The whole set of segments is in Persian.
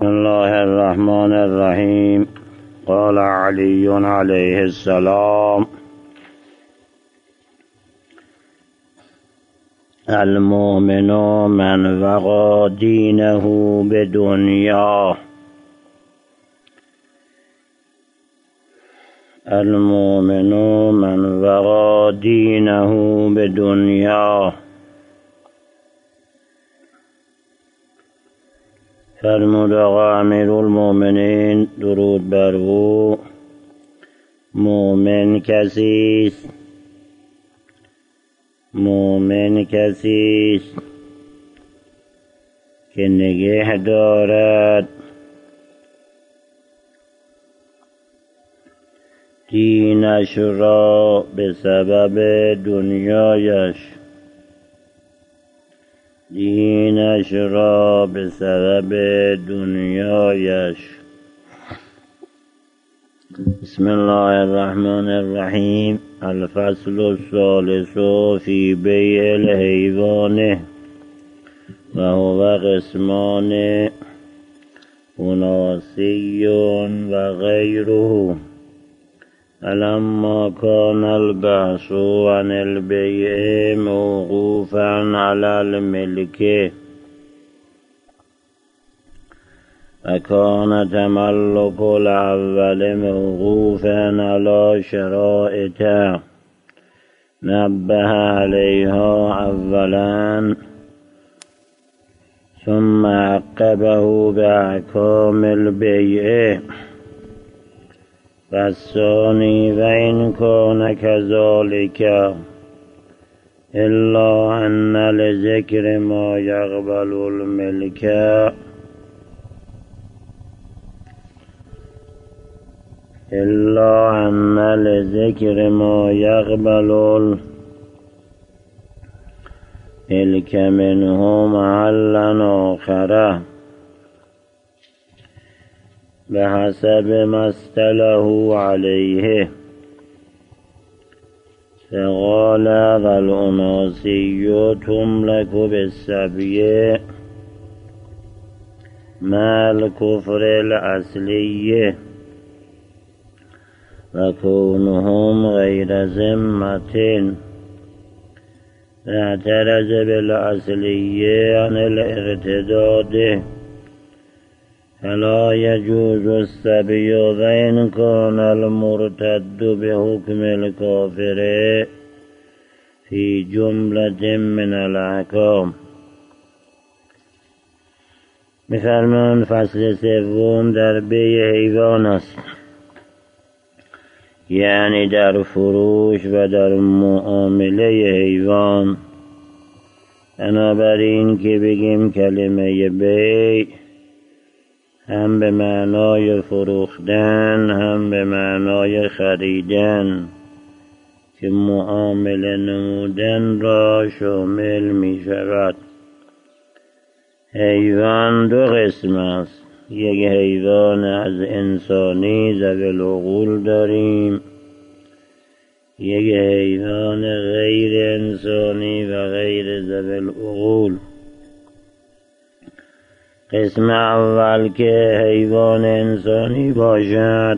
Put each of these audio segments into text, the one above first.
بسم الله الرحمن الرحیم. قال علی علیه السلام: المؤمن من وقى دینه بدنیا. المؤمن من وقى دینه بدنیا. فرمود آقا امیرالمؤمنین درود بر او: مؤمن کسیست که نگه دارد دینش را به سبب دنیایش. بسم الله الرحمن الرحیم. الفصل الثالث فی بیع الحیوان و هو قسمان اناسی و غیره. فلما كان البحث عن البيع موقوفا على الملك وكان تملك الأول موقوفا على شرائط نبه عليها أولا ثم عقبه بأحكام البيع. والثاني وإن كان كذلك إلا أن لذكر ما يقبل الملك منه محلا آخر بحسب ما استله عليه. فقال: والأناسي تملك بالسبي مع الكفر الأصلي وكونهم غير ذمة. اعترض بالأصلي عن الارتداد فلا يجوز السبي وإن كان المرتد بحكم الكافر في جملة من الأحكام. می‌فرمایند فصل سوم در بیع حیوان است، یعنی در فروش و در معامله حیوان. بنابراین که بگیم کلمه بیع هم به معنای فروختن هم به معنای خریدن که معامله نمودن را شامل می شود. حیوان دو قسم است. یک حیوان از انسانی ذوی العقول داریم، یک حیوان غیر انسانی و غیر ذوی العقول. قسم اول که حیوان انسانی باشد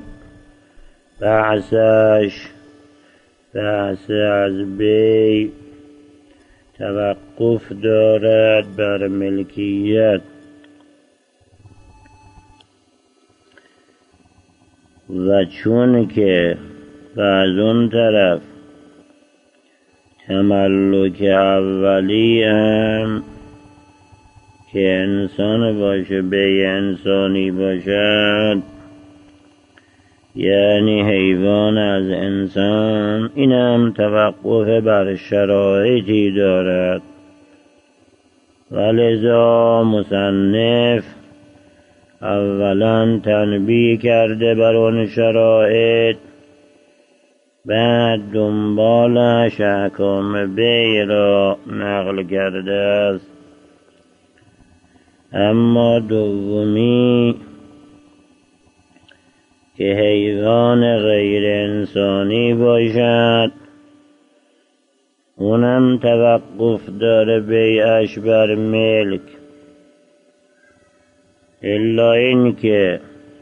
بحث از بیع توقف دارد بر ملکیت و چون که از اون طرف تملک اولی هم که انسان باشه بیع انسانی باشد، یعنی حیوان از انسان، اینم توقف بر شرایطی دارد. ولذا مصنف اولا تنبیه کرده بر اون شرایط، بعد دنبالش احکام بیع را نقل کرده است. اما دومی که حیوان غیر انسانی باشد، اونم توقف داره بیعش بر ملک. الا این که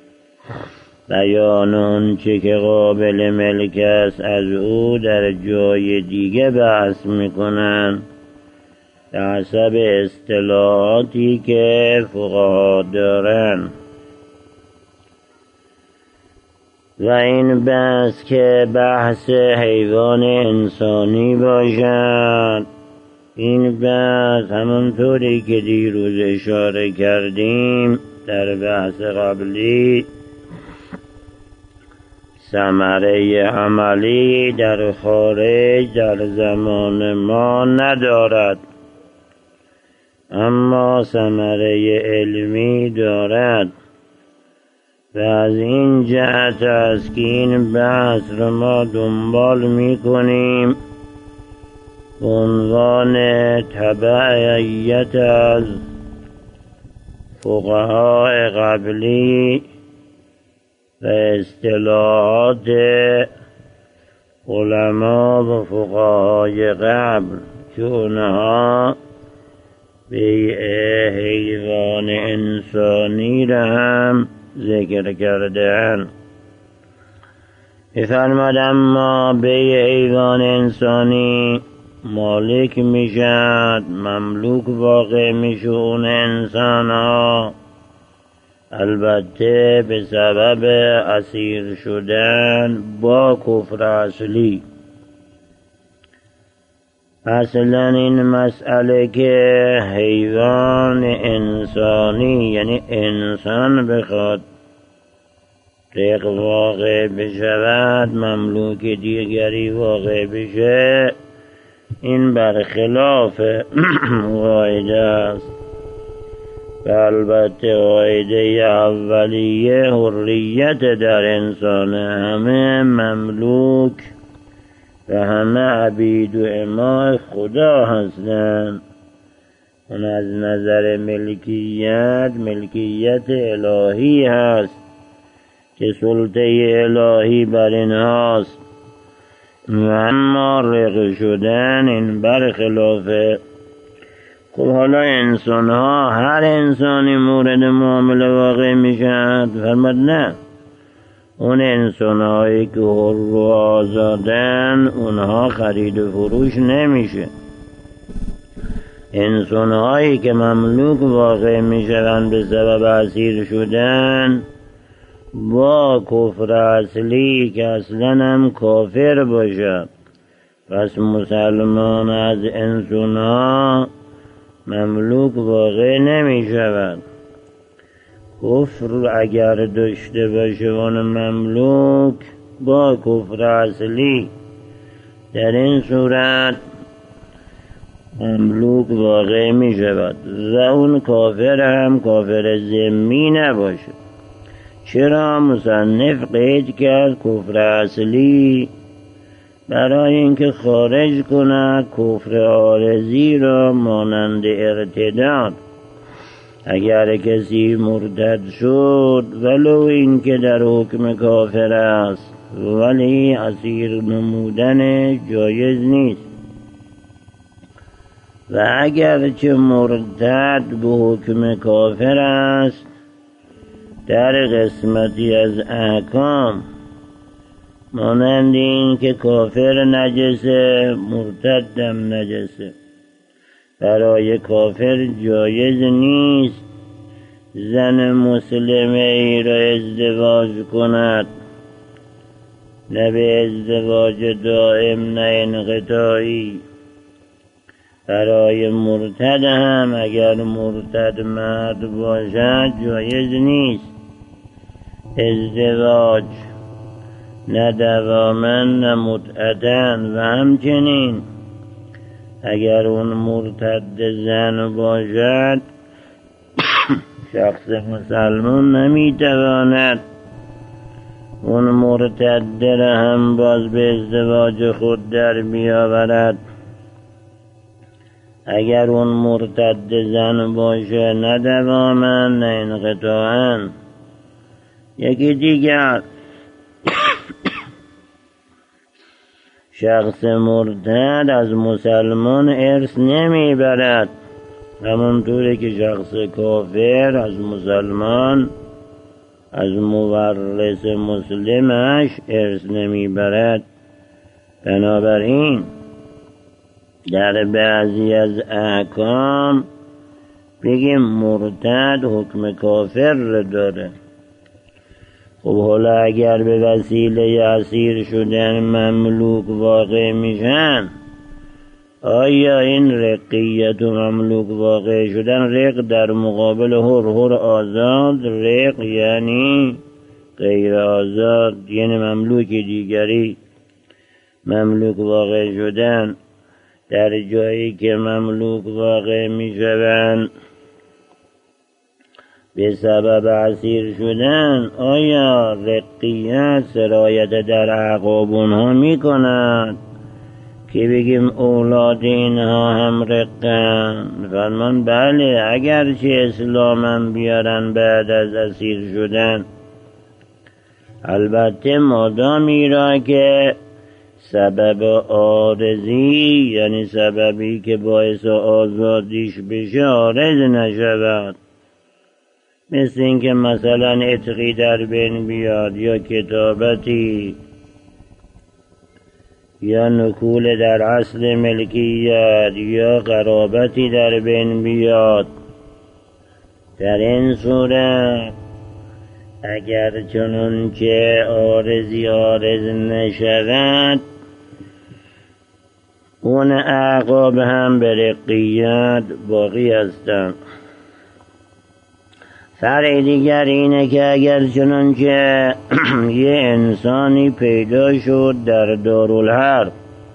بیان آنچه که قابل ملک است از او در جای دیگه بحث میکنن به حسب اصطلاحاتی که فقها دارن. و این بحث که بحث حیوان انسانی باشد، این بحث همونطوری که دیروز اشاره کردیم در بحث قبلی ثمره عملی در خارج در زمان ما ندارد، اما ثمره علمی دارد. و از این جهت است که این بحث رو ما دنبال میکنیم به عنوان تبعیت از فقهای قبلی و اصطلاحات علما و فقهای قبل که اونها بیع حیوان انسانی را هم ذکر کرده‌اند. می‌فرماد اما بیع حیوان انسانی مالک میشد، مملوک واقع میشه اون انسان ها، البته به سبب اسیر شدن با کفر اصلی. اصلا این مسئله که حیوان انسانی یعنی انسان بخواد رق واقع بشود، مملوک دیگری واقع بشه، این برخلاف قاعده است. و البته قاعده اولیه حریت در انسان، همه مملوک و همه عبید و اماء خدا هستند. اون از نظر ملکیت الهی هست که سلطه الهی بر اینهاست، و اما رق شدن این برخلافه. خب حالا انسان ها، هر انسانی مورد معامله واقع میشن؟ فرمود نه، اون انسان هایی که حر و آزادن اونها خرید و فروش نمیشه. انسان هایی که مملوک واقع میشن به سبب اسیر شدن با کفر اصلی که اصلا هم کافر باشه، پس مسلمان از انسان ها مملوک واقع نمی شود. کفر اگر داشته باشه اون مملوک با کفر اصلی، در این صورت مملوک واقع می شود و اون کافر هم کافر ذمی نباشه. چرا مصنف قید کرد کفر اصلی؟ برای اینکه خارج کند کفر عارضی را مانند ارتداد. اگر کسی مرتد شد ولو اینکه در حکم کافر است، ولی اسیر نمودن جایز نیست. و اگر چه مرتد به حکم کافر است، در قسمتی از احکام مانند این که کافر نجسه، مرتدم نجسه، برای کافر جایز نیست زن مسلمه ای را ازدواج کند، نه به ازدواج دائم نه انقطاعی. برای مرتد هم اگر مرتد مرد باشد جایز نیست ازدواج، نه دواما نه متعدن. و همچنین اگر اون مرتد زن باشد شخص مسلمان نمیتواند اون مرتد را هم باز به ازدواج خود در بیاورد. اگر اون مرتد زن باشه نه دواما نه انقطاعا. یکی دیگر شخص مرتد از مسلمان ارث نمیبرد، همونطوری که شخص کافر از مسلمان از مورث مسلمش ارث نمیبرد. بنابراین در بعضی از احکام بگیم مرتد حکم کافر داره. خب حالا اگر به وسیله اسیر شدن مملوک واقع میشن، آیا این رقیت و مملوک واقع شدن، رق در مقابل حر آزاد، رق یعنی غیر آزاد یعنی مملوک دیگری، مملوک واقع شدن در جایی که مملوک واقع می شوند به سبب اسیر شدن، آیا رقیت سرایت در اعقاب اونها می کند که بگیم اولاد اینها هم رقن؟ فرمان بله، اگرچه اسلامم بیارن بعد از اسیر شدن، البته مادامی را که سبب عارضی یعنی سببی که باعث آزادیش بشه عارض نشود، مثل اینکه مثلا عتقی در بین بیاد یا کتابتی یا نکول در اصل ملکیت یا قرابتی در بین بیاد، در این صورت اگر چنون که عارضی عارض نشود، اون اعقاب هم به رقیت باقی هستند. فرع دیگر اینه که اگر چنان که یه انسانی پیدا شد در دارالحرب،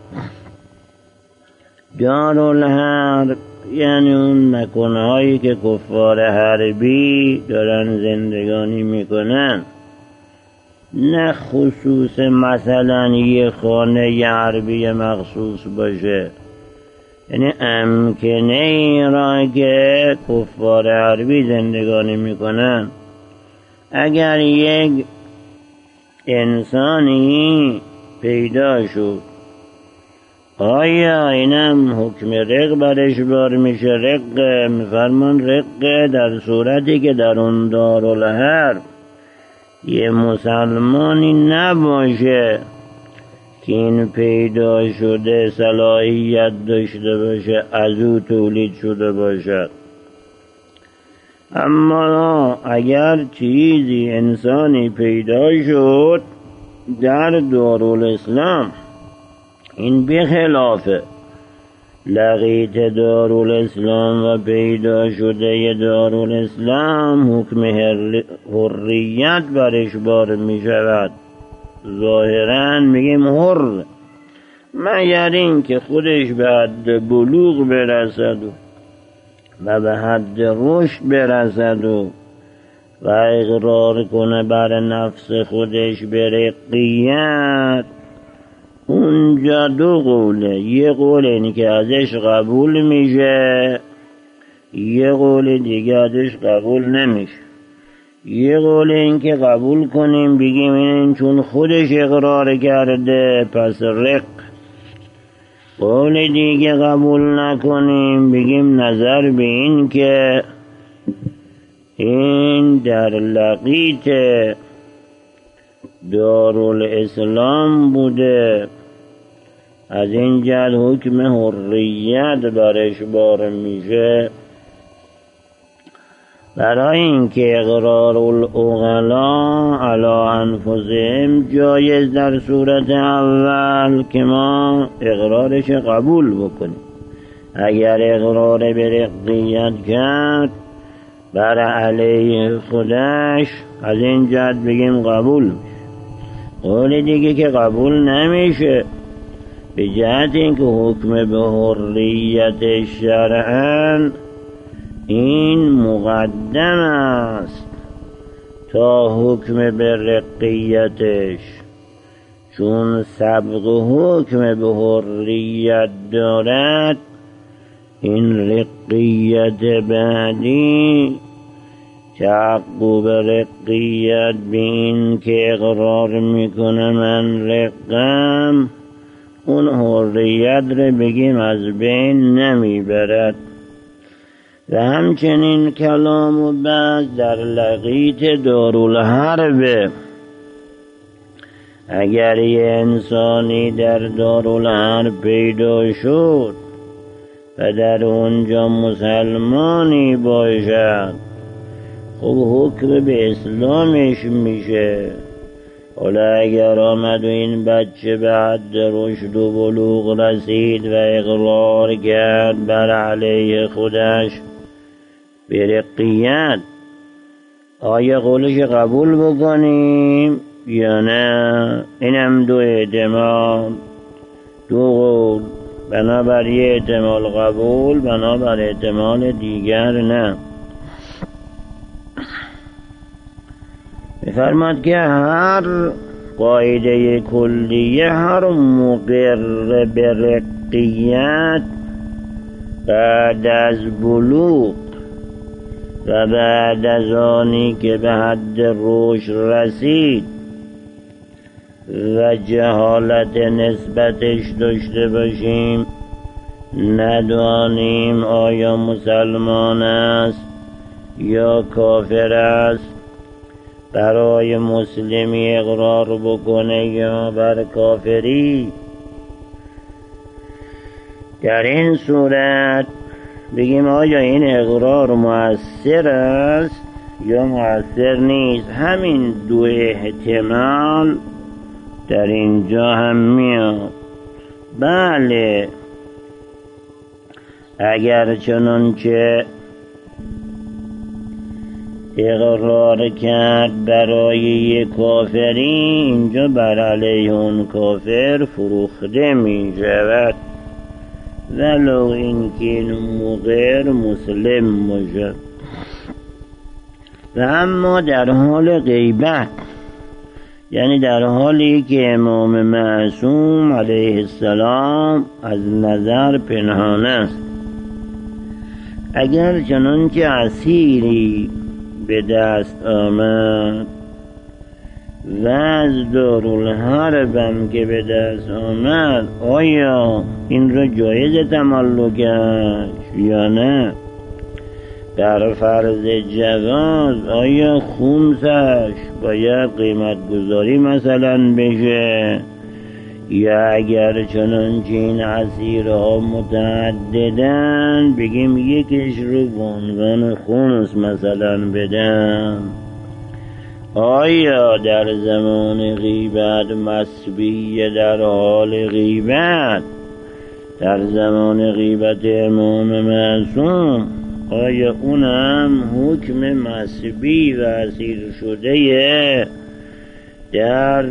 دارالحرب یعنی اون مکانهایی که کفار حربی دارن زندگانی میکنن، نه خصوص مثلا یه خانه حربی مخصوص باشه، یعنی امکنه ای را که کفار حربی زندگانی میکنن. اگر یک انسانی پیدا شد، آیا اینم حکم رق برش بار میشه؟ رق میفرمان رق در صورتی که در اون دارالحرب یه مسلمانی نباشه که این پیدا شده صلاحیت داشته باشه از او تولید شده باشد. اما اگر چیزی انسانی پیدا شد در دارالاسلام، این بخلافه لقیت دارالاسلام و پیدا شده دارالاسلام، حکم حریت برش بار می شود. ظاهراً میگیم حر، مگر این که خودش به حد بلوغ برسد و به حد رشد برسد و اقرار کنه بر نفس خودش به رقیت، اونجا دو قوله، یه قول اینی که ازش قبول میشه، یه قول دیگه ازش قبول نمیشه. یه قول این که قبول کنیم بگیم این چون خودش اقرار کرده پس رق، قول دیگه قبول نکنیم بگیم نظر به این که این در لقیت دارالاسلام بوده، از این جهت حکم حریت برش بار میشه. برای اینکه اقرار العقلا علی انفسهم جایز در صورت اول که ما اقرارش قبول بکنیم. اگر اقرار به رقیت کرد بر علیه خودش، از این جهت بگیم قبول میشه. قول دیگه که قبول نمیشه به جهت اینکه حکم به حریت شرعاً این مقدم است تا حکم به رقیتش، چون سبق حکم به حریت دارد، این رقیت بعدی تعقب رقیت به این که اقرار میکنه من رقم، اون حریت رو بگیم از بین نمیبرد. و همچنین کلام و بحث در لقیط دارالحرب. اگر یه انسانی در دارالحرب پیدا شد و در اونجا مسلمانی باشد، خب حکم به اسلامش میشه. حالا اگر آمد و این بچه به حد رشد و بلوغ رسید و اقرار کرد بر علیه خودش به رقیت، آیا قولش قبول بکنیم یا نه؟ اینم دو احتمال، دو قول، بنابر یه احتمال قبول، بنابر احتمال دیگر نه. می‌فرماد که هر قاعده کلیه، هر مقر به رقیت بعد از بلوغ و بعد از آنی که به حد رشد رسید و جهالت نسبتش داشته باشیم، ندانیم آیا مسلمان است یا کافر است، برای مسلمی اقرار بکنه یا بر کافری، در این صورت بگیم آیا این اقرار مؤثر است یا مؤثر نیست. همین دو احتمال در اینجا هم میاد. بله، اگر چنانچه اقرار کرد برای یک کافری، اینجا بر علیه اون کافر فروخته می شود، ولو اینکه این مقر مسلم باشد. و اما در حال غیبت، یعنی در حالی که امام معصوم علیه السلام از نظر پنهان است، اگر چنانچه اسیری به دست آمد و از دارالحربم که به دست آمد، آیا این را جایز تملکش یا نه؟ در فرض جواز آیا خمسش باید قیمت گذاری مثلا بشه، یا اگر چنانچه این اسیرها متعددن بگیم یکیش رو به عنوان خمس مثلا بدم؟ آیا در زمان غیبت مسبی در حال غیبت، در زمان غیبت امام معصوم، آیا اونم حکم مسبی و اسیر شده در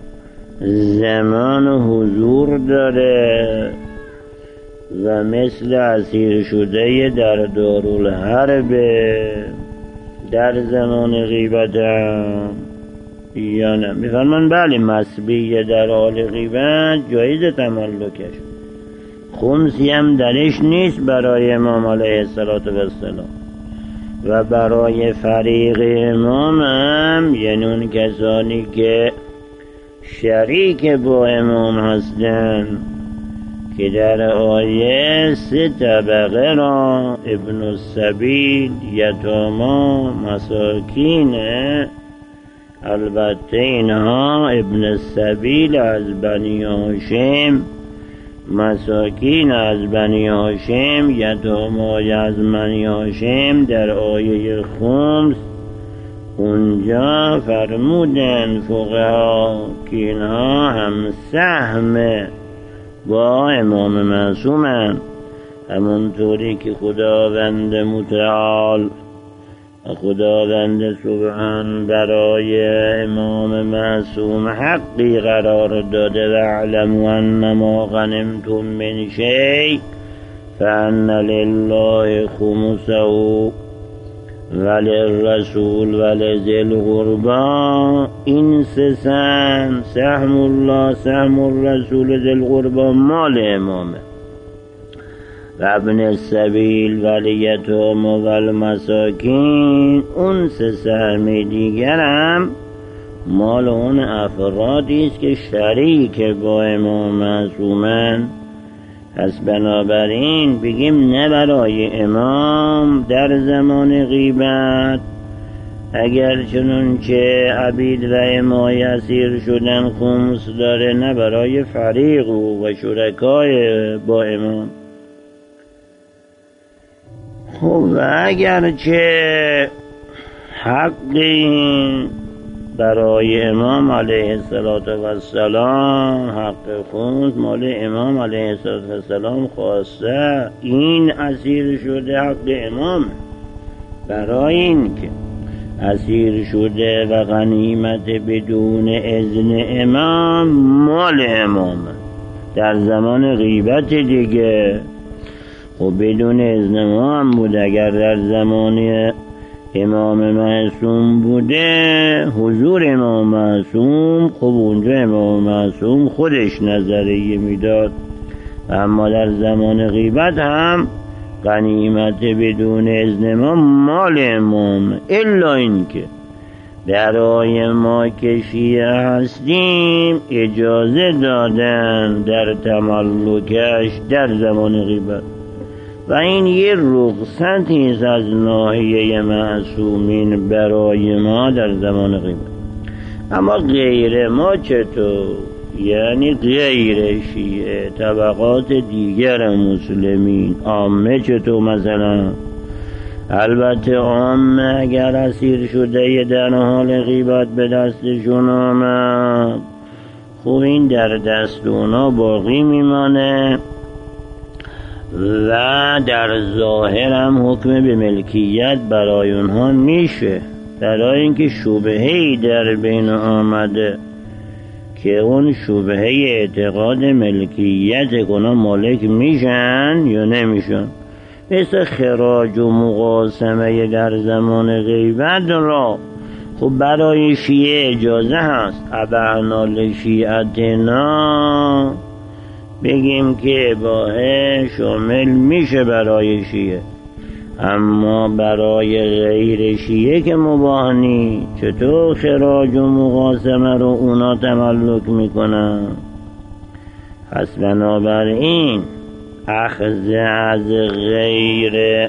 زمان حضور داره و مثل اسیر شده در دارالحرب در زمان غیبت هم یا نه؟ میفرمان بله، مسبی در حال غیبت جایز تملکش، خمسی هم درش نیست برای امام علیه السلام و برای فریق امام هم، یعنی اون کسانی که شریک با امام هستن که در آیه 3 طبقه را ابن السبیل، یتاما، مساکین، البته اینها ابن السبیل از بنی هاشم، مساکین از بنی هاشم، یتامای از بنی هاشم، در آیه خمس اونجا فرمودن فقها که اینها هم سهم با امام معصومن، همونطوری که خداوند متعال و خداوند سبحان برای امام معصوم حقی قرار داده و اعلموا انما غنمتم من شیء فان لله خمسه وللرسول ولذی القربی. این سه سهم الله، سهم الرسول، ذی القربی مال امامه، و ابن السبیل والیتام و المساکین، اون سه سهم دیگر هم مال اون افرادی است که شریک با امام معصومن پس بنابراین بگیم نه برای امام در زمان غیبت اگر چنانچه عبید و امای اسیر شدن خمس داره، نه برای فریق و شرکای با امام. خب و اگرچه حقی برای امام علیه السلام حق خمس مال امام علیه السلام خواسته، این اسیر شده حق امام، برای این که اسیر شده و غنیمت بدون اذن امام مال امام در زمان غیبت دیگه. خب بدون اذن ما هم بود. اگر در زمان امام معصوم بوده، حضور امام معصوم، خب اونجا امام معصوم خودش نظریه میداد. اما در زمان غیبت هم غنیمت بدون اذن ما مال امام، الا اینکه برای ما که شیعه هستیم اجازه دادن در تملکش در زمان غیبت، و این یه رخصتی است از ناحیه معصومین برای ما در زمان غیبت. اما غیر ما چطور؟ یعنی غیر شیعه، طبقات دیگر مسلمین، عامه چطور؟ مثلا البته عامه اگر اسیر شده در حال غیبت به دستشون آمد، خب این در دست اونا باقی میمانه و در ظاهر هم حکم به ملکیت برای اونها میشه، برای اینکه شبهه‌ای در بین آمده که اون شبهه اعتقاد ملکیت اونا مالک میشن یا نمیشن. مثل خراج و مقاسمه در زمان غیبت را خب برای شیعه اجازه هست. ابعنا لشیعتنا بگیم که اباحه شامل میشه برای شیعه، اما برای غیر شیعه که مباح نیست. چطور خراج و مقاسمه رو اونا تملک میکنن؟ پس بنابراین اخذ از غیر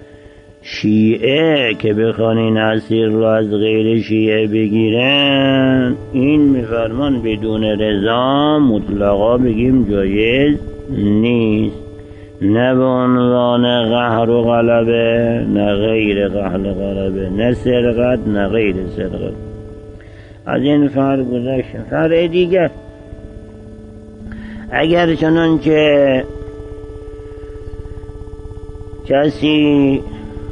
شیعه که بخوان این اسیر رو از غیر شیعه بگیرن، این میفرمان بدون رضا مطلقا بگیم جایز نیست، نه به عنوان قهر و غلبه نه غیر قهر و غلبه، نه سرقت نه غیر سرقت. از این فرق گذاشتن. فرق دیگر، اگر چنانچه کسی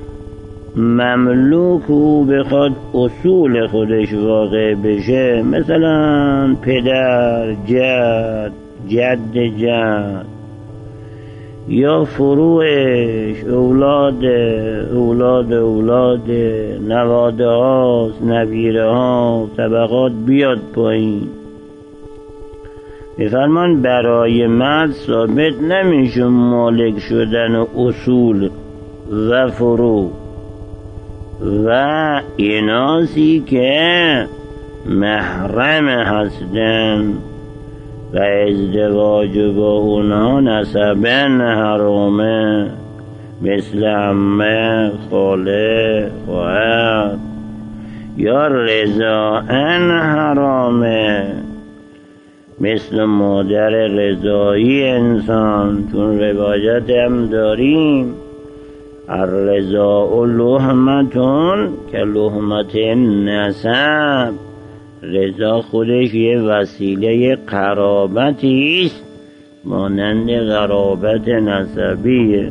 مملوک او بخواد اصول خودش واقع بشه، مثلا پدر، جد، جد جد، یا فروعش، اولاد اولاد اولاد، نواده هاست، نویره ها، طبقات بیاد پایین، بفرمان برای مرد ثابت نمیشه مالک شدن اصول و فروع و ایناسی که محرم هستن و ازدواج با اونا نسبن حرامه، مثل عمه، خاله، خواهر، یا رضاءن حرامه، مثل مادر رضایی انسان. چون روایت هم داریم الرضاء لحمتون که لحمت نسب، رضا خودش یه وسیله قرابتی است مانند قرابت نسبیه.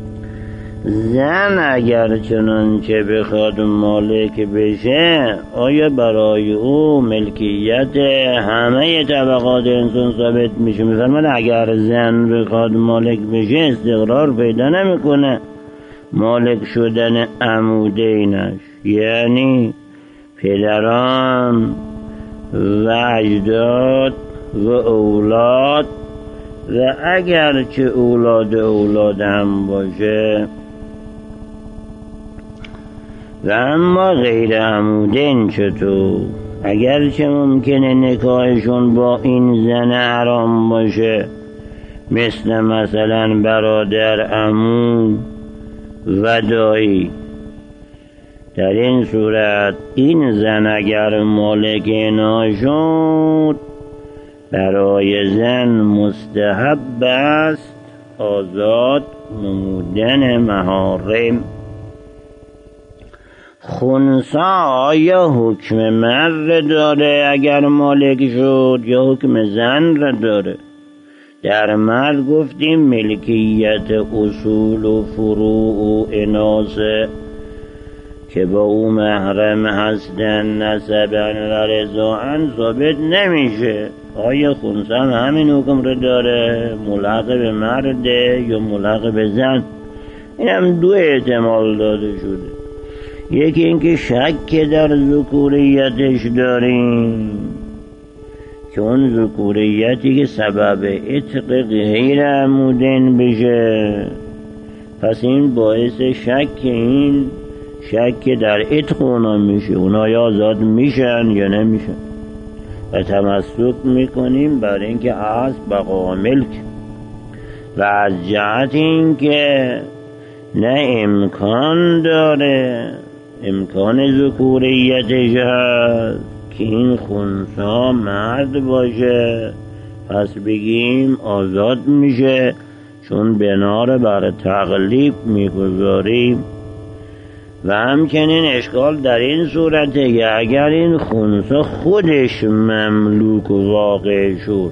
زن اگر چنانچه بخواد مالک بشه، آیا برای او ملکیت همه طبقات انسان ثابت میشه؟ میفرماد اگر زن بخواد مالک بشه استقرار پیدا نمیکنه مالک شدن عمودینش، یعنی پدران و اجداد و اولاد، و اگر چه اولاد هم باشه، و اما غیر عمودین چطور؟ اگرچه ممکنه نکاحشون با این زن حرام باشه، مثل مثلا برادر، عمو و دایی. در این صورت این زن اگر مالک اینا شد، برای زن مستحب است آزاد نمودن محارم. خنثی آیا حکم مرد داره اگر مالک شد یا حکم زن را داره؟ در مرد گفتیم ملکیت اصول و فروع و اناثه که با او محرم هستن نسبن و رضاعن ثابت نمیشه. آیا خنثی همین حکم رو داره، ملحق به مرده یا ملحق به زن؟ این هم دو احتمال داده شده. یکی اینکه شک در ذکوریتش داریم که اون ذکوریتی که سبب عتق غیر عمودین بشه، پس این باعث شک، این شک در عتق اونا میشه، اونا یا آزاد میشن یا نمیشن، و تمسک میکنیم برای اینکه اصل بقا ملک. و از جهت اینکه نه امکان داره، امکان ذکوریتش هست که این خنثی مرد باشه، پس بگیم آزاد میشه، چون بنا رو بر تقلیب میگذاریم. و همچنین اشکال در این صورته که اگر این خنثی خودش مملوک واقع شد،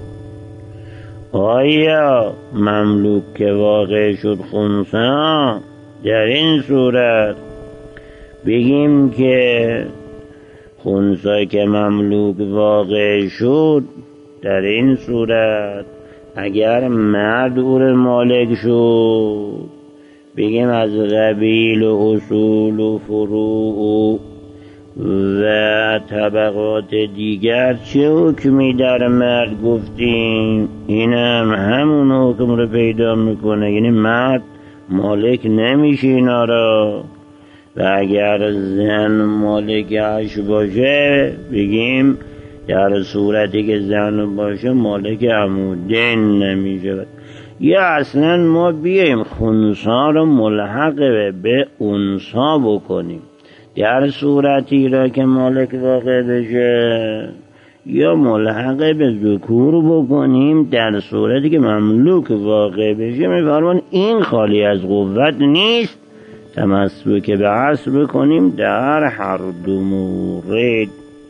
آیا مملوک که واقع شد خنثی، در این صورت بگیم که خنثی که مملوک واقع شد، در این صورت اگر مرد او را مالک شد، بگیم از قبیل و اصول و فروع و طبقات دیگر چه حکمی در مرد گفتیم، این هم همون حکم رو پیدا میکنه، یعنی مرد مالک نمیشه اینا را. و اگر زن مالکش باشه، بگیم در صورتی که زن باشه مالک عمودین نمیشه. یا اصلا ما بیایم خنثی رو ملحق به انثی بکنیم در صورتی را که مالک واقع بشه، یا ملحق به ذکور بکنیم در صورتی که مملوک واقع بشه. میفرمان این خالی از قوت نیست، تمسک به اصل بکنیم در هر دو مورد.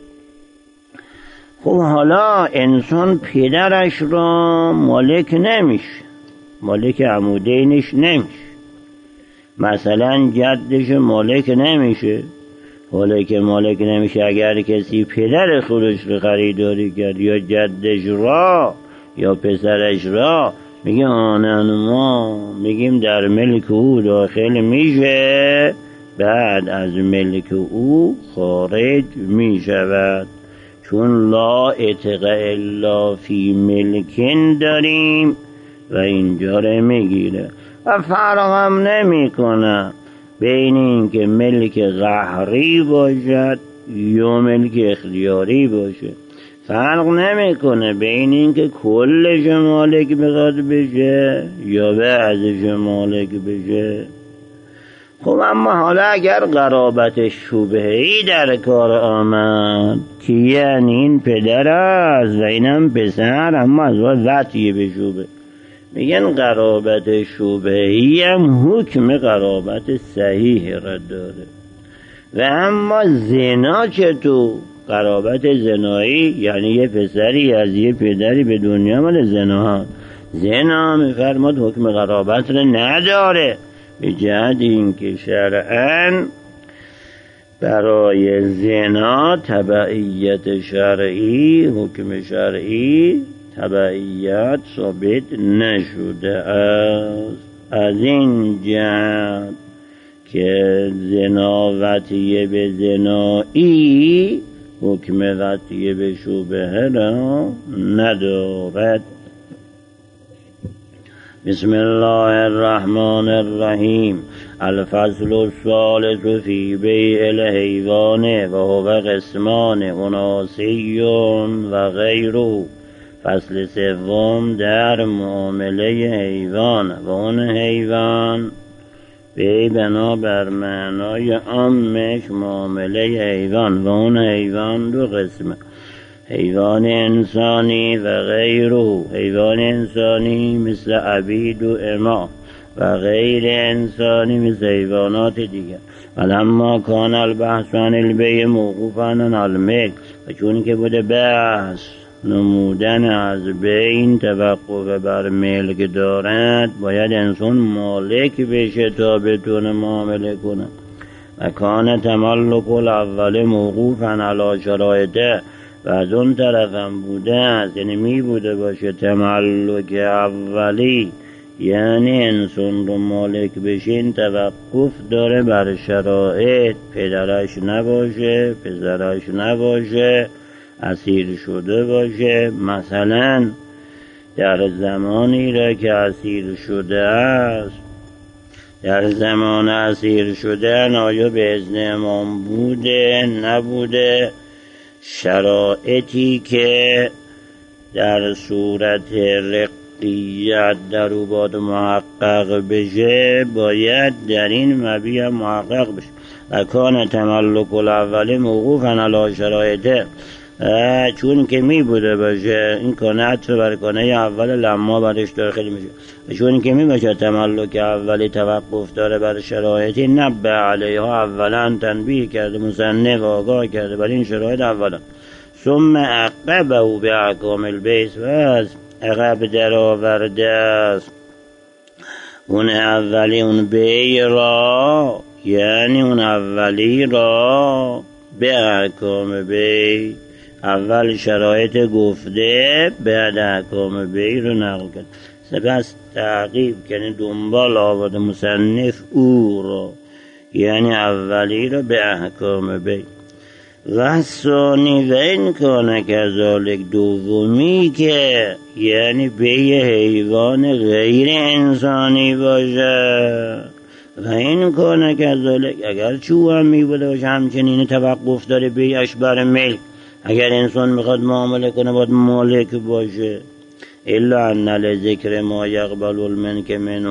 خب حالا انسان پدرش را مالک نمیشه، مالک عمودینش نمیشه، مثلا جدش مالک نمیشه. حالا که مالک نمیشه، اگر کسی پدر خودش رو خریداری کرد یا جدش را یا پسرش را، میگه ما میگیم در ملک او داخل میشه، بعد از ملک او خارج میشود، چون لا عتق الا فی ملکن داریم و اینجا رو میگیره. و فرق هم نمی کنه بین این که ملک قهری باشد یا ملک اختیاری باشه، فرق نمیکنه بین این که کلش مالک بخواد بشه یا بعضش مالک بشه. خب اما حالا اگر قرابت شبهه‌ای در کار آمد که یعنی این پدر است و اینم پسر، اما از وقتی به شبه، میگن قرابت شبهه‌ای هم حکم قرابت صحیح را داره. و اما زنا چطور؟ قرابت زنایی یعنی یه پسری از یه پدری به دنیا آمده، زنا میفرماد حکم قرابت را نداره، به جهت اینکه شرعاً برای زنا تبعیت شرعی، حکم شرعی تبعیت ثابت نشده است. از این جهت که زنا وطیه به زنایی، حکم وطیه به شبهه را ندارد. بسم الله الرحمن الرحیم. الفصل الثالث فی بیع الحیوان و هو قسمان اناثی و غیره. فصل سوم در معامله حیوان و اون حیوان به بنابر معنای عامش معامله حیوان و اون حیوان دو قسمه: حیوان انسانی و غیره. حیوان انسانی مثل عبید و اما و غیر انسانی مثل حیوانات دیگر. ولما کان البحث عن البیع موقوفا عن الملک، و چون که بوده بحث نمودن از بین توقف بر ملک دارد، باید انسان مالک بشه تا بتونه معامله کنه. و کان تملک الاول موقوفا علی شرایطه، و از اون طرف هم بوده است، یعنی می بوده باشه تملک اولی، یعنی انسان رو مالک بشین توقف داره بر شرایط، پدرش نباشه، پسرش نباشه، اسیر شده باشه. مثلا در زمانی را که اسیر شده است، در زمان اسیر شدن آیا به اذن امام بوده نبوده؟ شرایطی که در صورت رقیت در او باید محقق بشه باید در این مبی هم محقق بشه. و کان تملک الاول موقوفا علی شرایطه، چون که می بوده باشه، این کنه عطف بر کنه اول لما برش داخل میشه، و چون که می باشه تملک اولی توقف داره بر شرایطی، نبه علیها اولا تنبیه کرده مصنف و آگاه کرده بر این شرایط اولا، ثم عقبه او به احکام البیت، و از عقب در آورده است اون اولی اون بی را، یعنی اون اولی را به احکام بی. اول شرایط گفته، بعد احکام بی رو نقل کرد، سپس تعقیب یعنی دنبال آورده مصنف او را، یعنی اولی رو به احکام بی. و ثانی و این کانه کذالک، دومی که یعنی بی حیوان غیر انسانی باشه. و این کانه کذالک، اگر چو هم می بوده باشه همچنین توقف داره بیش بر ملک، اگر انسان میخواد معامله کنه باید مالک باشه. الا ان لذکر ما یقبل الملک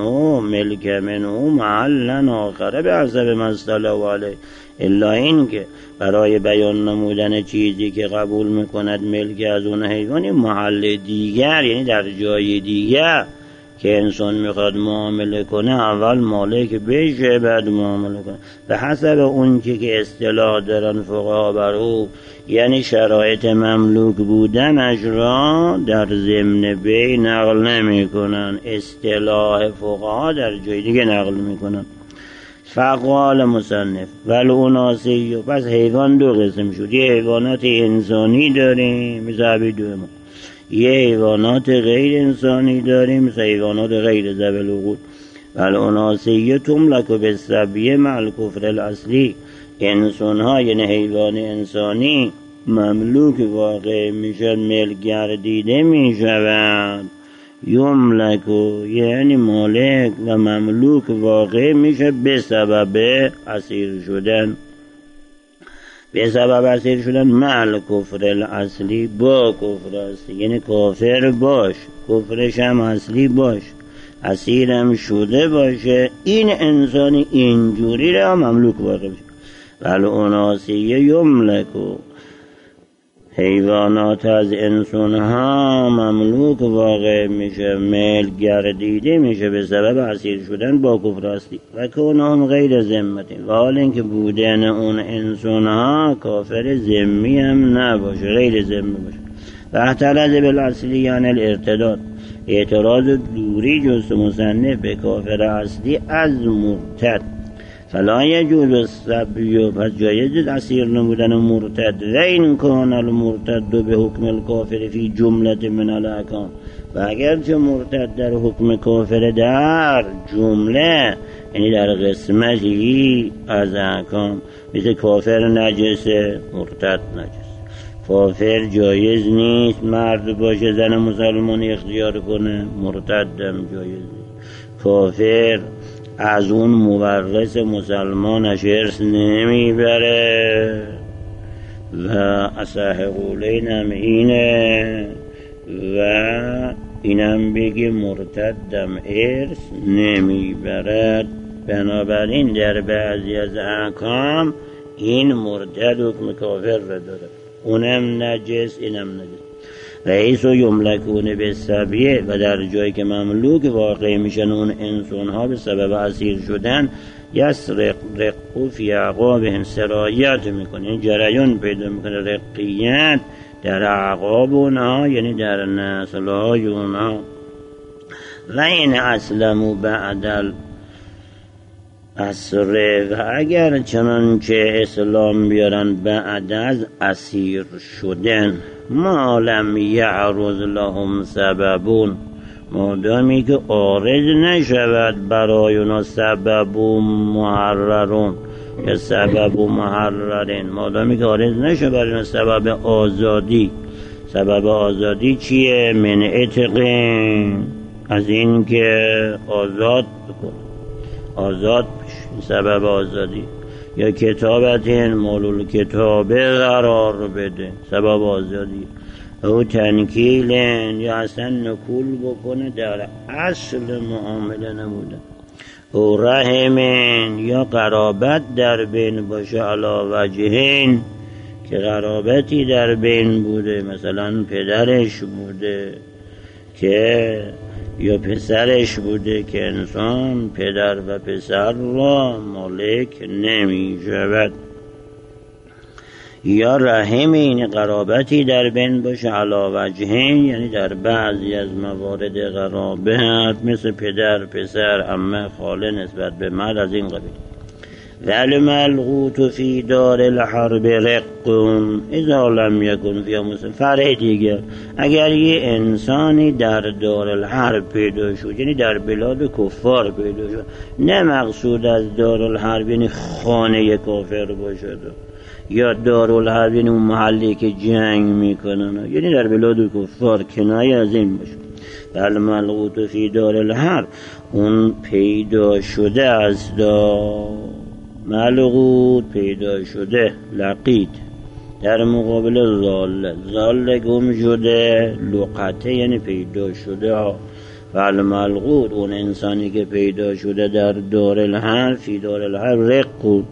منه محلا آخره به حسب ما اصطلح علیه، الا این که برای بیان نمودن چیزی که قبول میکند ملک از اون حیوانی محل دیگر، یعنی در جای دیگر که انسان میخواد معامله کنه اول مالک بشه بعد معامله کنه، به حسب اون که اصطلاح دارن فقها بر او، یعنی شرایط مملوک بودنش را در ضمن بی نقل نمی کنن، اصطلاح فقها در جای دیگه نقل میکنن. فقال مصنف والاناسی، پس حیوان دو قسم شد، یه حیوانات انسانی داریم مثل عبید و اما، یه حیوانات غیر انسانی داریم مثل حیوانات غیر ذوی العقول. والاناسی تملک بالسبیه مع الکفر الاصلی، انسان ها یعنی حیوان انسانی مملوک واقع میشد، ملک گردیده میشوند. یملکو یعنی مالک و مملوک واقع میشه به سبب اسیر شدن، به سبب اسیر شدن مع کفر الاصلی، با کفر اصلی، یعنی کافر باش، کفرش هم اصلی باش، اسیرم شده باشه، این انسانی اینجوری را مملوک واقع میشه. ولی اوناسیه یملکو، حیوانات از انسان ها مملوک واقع میشه، ملک گردیده میشه به سبب اسیر شدن با کفر اصلی. و کونهم غیر ذمتی، و حال اینکه بودن اون انسان ها کافر ذمی هم نباشه، غیر ذمی باشه. و احتراز بالاصلی یعنی الارتداد، اعتراض دوری جست مصنف به کافر اصلی از مرتد. فلا یجوز السبی، پس جایز اسیر نمودن مرتد. و این کان المرتد به حکم الکافر فی جمله من الاحکام، و اگرچه مرتد در حکم کافر در جمله، یعنی در قسمتی از احکام، مثل کافر نجسه، مرتد نجس. کافر جایز نیست مرد باشه زن مسلمان اختیار کنه، مرتد هم جایز نیست. کافر از اون مورث مسلمانش ارث نمیبره. و اصح قولین هم اینه و اینم بگه مرتدم ارث نمیبرد. بنابراین در بعضی از احکام این مرتد حکم کافر را داره، اونم نجس اینم نجس. رئیس و یملکون به سبیه، و در جایی که مملوک واقع میشن اون انسان ها به سبب اسیر شدن، یسرق رقو فی اعقابهم، سرایت میکنه، این جریان پیدا میکنه رقیت در اعقاب اونها، یعنی در نسل های اونها. و این اسلمو بعد الاسر، و اگر چنانچه اسلام بیارن بعد از اسیر شدن، ما لم یعرض لهم سببون، مادامی که عارض نشود برای اونا سبب محررون یا سبب محررین، مادامی که عارض نشود برای اونا سبب آزادی. سبب آزادی چیه؟ من عتقین، از این که آزاد بکن، آزاد بشین، سبب آزادی. یا کتابتین مولول کتابه قرار بده، سبب آزادی. او تنکیلن، یا اصلا نکول بکنه در اصل معامله نموده. او رحمن، یا قرابت در بین باشه، علا وجهین، که قرابتی در بین بوده، مثلا پدرش بوده که یا پسرش بوده که انسان پدر و پسر را مالک نمی شود. یا رحم، این قرابتی در بین باشه، علا وجهین، یعنی در بعضی از موارد قرابت مثل پدر، پسر، عمه، خاله نسبت به مرد از این قبیل. والملقوت فی دار الحرب رق اذا لم یکن فی مسلم. فرع دیگر، اگر یه انسانی در دار الحرب پیدا شد، یعنی در بلاد کفار پیدا شد، نه مقصود از دار الحرب یعنی خانه کافر باشد، یا دار الحرب یعنی اون محلی که جنگ میکنن، یعنی در بلاد کفار، کنایه از این باشه. والملقوت فی دار الحرب، اون پیدا شده از دار، ملقوت پیدا شده، لقید در مقابل زال گم شده، لقطه یعنی پیدا شده ها. والملقوت، اون انسانی که پیدا شده در دار الحرب، فی دار الحرب رق،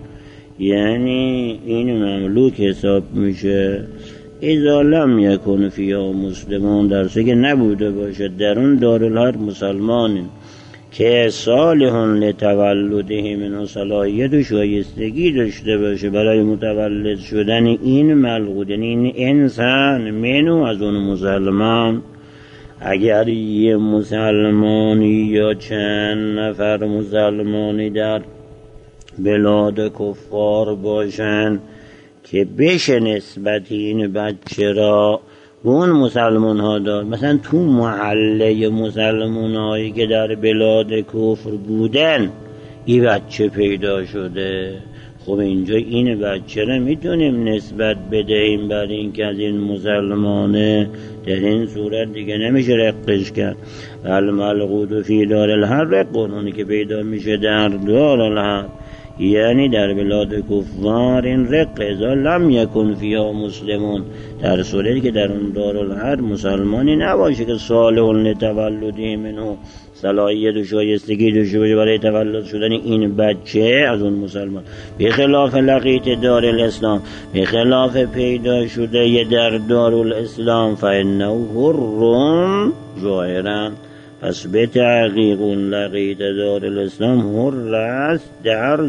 یعنی این مملوک حساب میشه. اذا لم یکن فیها مسلمون، در که نبوده باشه در اون دار الحرب مسلمانی که صالحون لتولده منو، صلاحیت و شایستگی داشته باشه برای متولد شدن این ملقود، یعنی این انسان منو، از اون مسلمان. اگر یه مسلمانی یا چند نفر مسلمانی در بلاد کفار باشن که بشه نسبت این بچه را اون مسلمان ها دار، مثلا تو محله مسلمان هایی که در بلاد کفر بودن این بچه پیدا شده، خب اینجا این بچه را میتونیم نسبت بدهیم برای این که از این مسلمانه، در این صورت دیگه نمیشه رقش کرد. الملقود فی دار الحرب رق، اونی که پیدا میشه در دار الحرب یعنی در بلاد کفار، این رق اذا لم یکن فیها مسلمون، در صورتی که در اون دارالحرب مسلمانی نباشه که صالح لتولده منه، صلاحیت و شایستگی داشته باشه برای تولد شدن این بچه از اون مسلمان. به خلاف لقیت دار الاسلام، به خلاف پیدا شده یه در دار الاسلام، فانه حر ظاهرا، پس به تحقیق اون لقیت دار الاسلام حر است در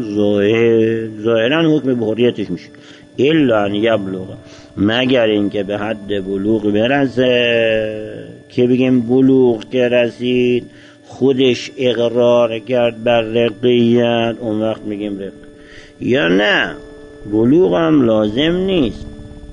ظاهرا حکم به حریتش میشه، الا ان یبلغ، مگر اینکه به حد بلوغ برسه، که بگیم بلوغ که رسید خودش اقرار کرد بر رقیت، اون وقت میگیم رق. یا نه بلوغ هم لازم نیست،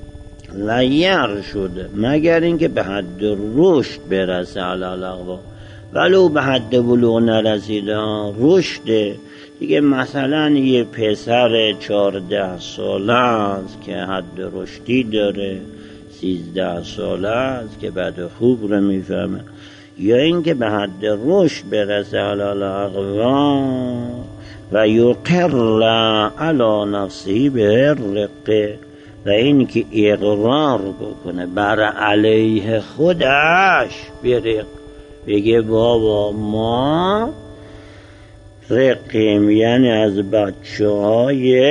لیر شده، مگر اینکه به حد رشد برسه علی الاقوا، ولو به حد بلوغ نرسیده رشده دیگه. مثلا یه پسر 14 ساله است که حد رشدی داره، 13 ساله است که بعد خوب رو میفهمه، یا اینکه به حد رشد برسه علی الاقوا و یقر علی نفسه به رقه، و این که اقرار بکنه بر علیه خودش بره بگه بابا ما رقیم، یعنی از بچه های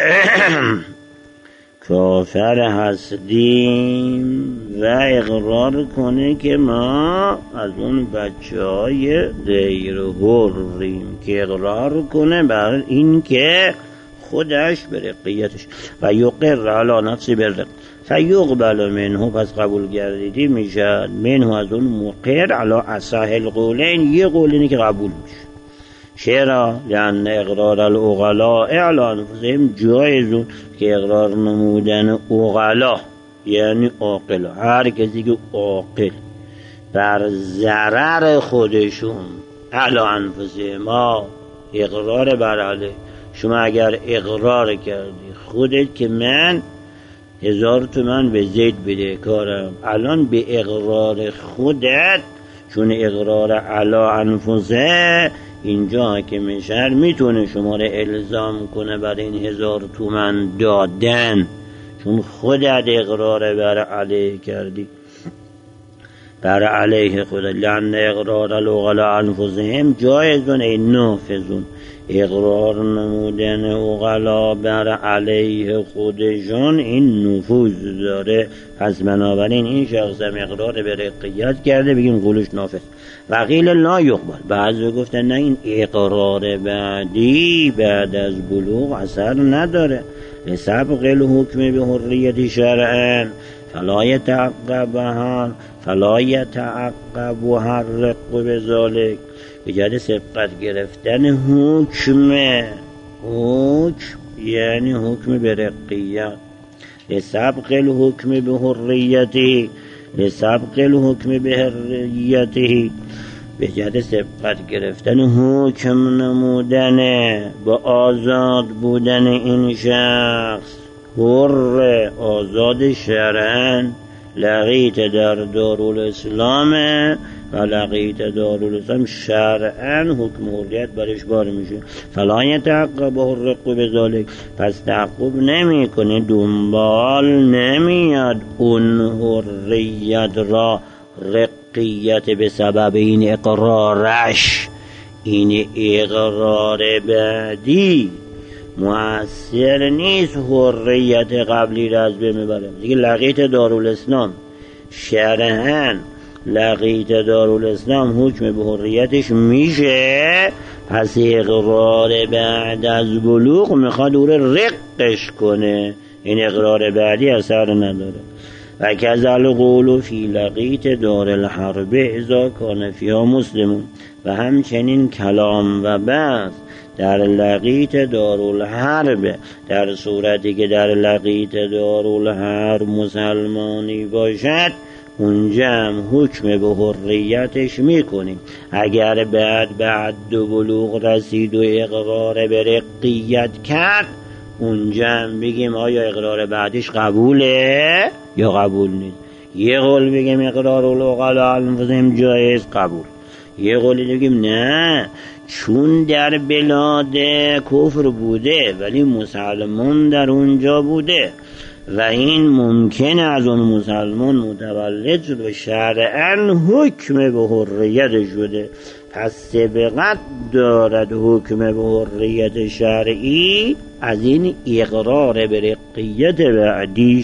کافر هستیم، و اقرار کنه که ما از اون بچه های غیر حریم، که اقرار کنه بر این که خودش به رقیتش و یقر علی نفسی بالرق فیقبل منه، پس قبول گردیدی میشد منه از اون مقر علی اصح القولین، یه قول اینه که قبول میشه. چرا؟ لأن اقرار العقلاء علی انفسهم جایزون، که اقرار نمودن عقلا یعنی عاقل، هر کسی که عاقل بر ضرر خودشون علی انفسهم اقرار بر علیه. شما اگر اقرار کردی خودت که من 1000 تومان به زید بده کارم، الان به اقرار خودت، چون اقرار علی انفسه اینجا که میشر میتونه شما رو الزام کنه برای این 1000 تومان دادن، چون خودت اقرار بر علیه کردی، بر علیه خودت. لأن اقرار العقلاء انفسهم جایزون ای نافذون، اقرار نمودن عقلا بر علیه خودشون این نفوذ داره. پس بنابراین این شخص هم اقرار به رقیت کرده، بگیم قولش نافذ. و قیل لا یقبل، بعضی گفتن نه، این اقرار بعدی بعد از بلوغ اثر نداره. لسبق الحکم به حریت شرعا فلا یتعقبها الرق بذالک، به جهت سبقت گرفتن حکم یعنی حکم به رقیت، لسبق الحکم به حریته، لسبق الحکم به حریته، به جهت سبقت گرفتن حکم نمودن با آزاد بودن این شخص، حر آزاد شرعاً، لقیت در دارالاسلام و لقیت دارالاسلام شرعاً حکم حریت برش بار میشه. فلا یتعقب الرق بذالک، پس تعقب نمی کنه، دنبال نمیاد اون حریت را، رقیت به سبب این اقرارش، این اقرار بعدی مؤثر نیست حریت قبلی را از بین میبره. دیگه لقیت دارالاسلام شرعاً، لقیت دارالاسلام حکم به حریتش میشه، پس اقرار بعد از بلوغ میخواد او رو رقش کنه، این اقرار بعدی اثر نداره. و کذل قول فی لقیت دار الحرب اذا کان فیها مسلمون، و همچنین کلام و بحث در لقیت دارالحرب، در صورتی که در لقیت دارالحرب مسلمانی باشد، اونجا هم حکم به حریتش میکنیم. اگر بعد دو بلوغ رسید و اقرار به رقیت کرد، اونجا هم بگیم آیا اقرار بعدش قبوله یا قبول نیست. یه قول بگیم اقرار العقلاء انفسهم جایز قبول، یه قولی بگیم نه، چون در بلاد کفر بوده ولی مسلمان در اونجا بوده و این ممکنه از اون مسلمان متولد شد و شرعاً حکم به حریت شده، پس سبقت دارد حکم به حریت شرعی از این اقرار به رقیت بعدیش.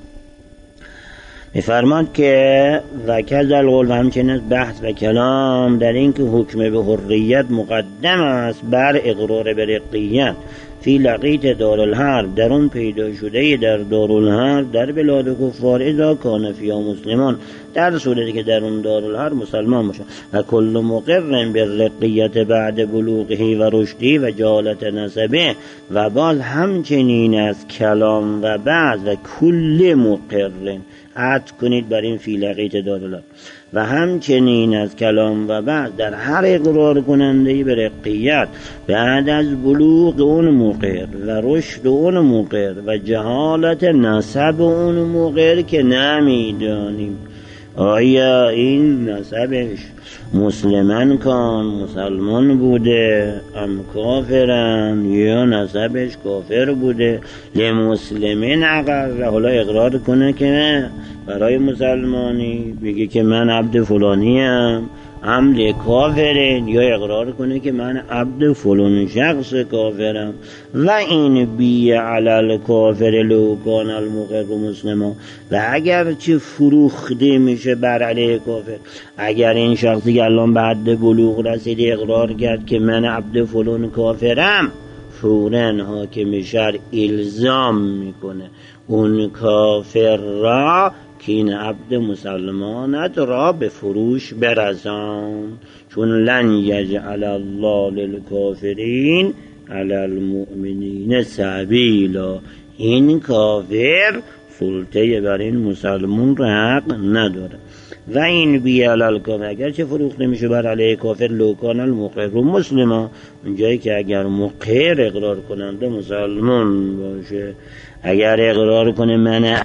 می‌فرماد که و کذل قول، و همچنین بحث و کلام در این که حکم به حریت مقدم است بر اقرار به رقیت فی لقیت دارالحرب، در اون پیدا شده در دارالحرب در بلاد کفار، اذا کان فیها مسلمان، در صورتی که در اون دارالحرب مسلمان باشه. و کل مقر بالرقیت بعد بلوغه و رشدی و جهالت نسبه، و باز همچنین از کلام و بعض و کل مقر عطف کنید بر این فی لقیت دارالحرب، و همچنین از کلام و بعد در هر اقرار کننده به رقیت بعد از بلوغ اون مقر و رشد اون مقر و جهالت نسب اون مقر که نمیدانیم، آیا این نسبش مسلمان بوده ام کافرن یا نسبش کافر بوده؟ لمسلمین اقر، حالا اقرار کنه که برای مسلمانی بگه که من عبد فلانیم ام لکافرین، یا اقرار کنه که من عبد فلان شخص کافرم. و این بی علل کافر لوکان المقر مسلمان، و اگر چه فروخته میشه بر علیه کافر، اگر این شخصی که الان به حد بلوغ رسید اقرار کرد که من عبد فلان کافرم، فوراً حاکم شرع الزام میکنه اون کافر را که این عبد مسلمانت را به فروش برسان، چون لن یجعل الله للکافرین علی المؤمنین سبیلا، این کافر سلطه بر این مسلمون را حق نداره. و این بی علل کافر، اگر چه فروخته میشه بر علیه کافر لوکان المقر مسلمان، اونجایی که اگر مقر اقرار کننده مسلمان باشه، اگر اقرار کنه من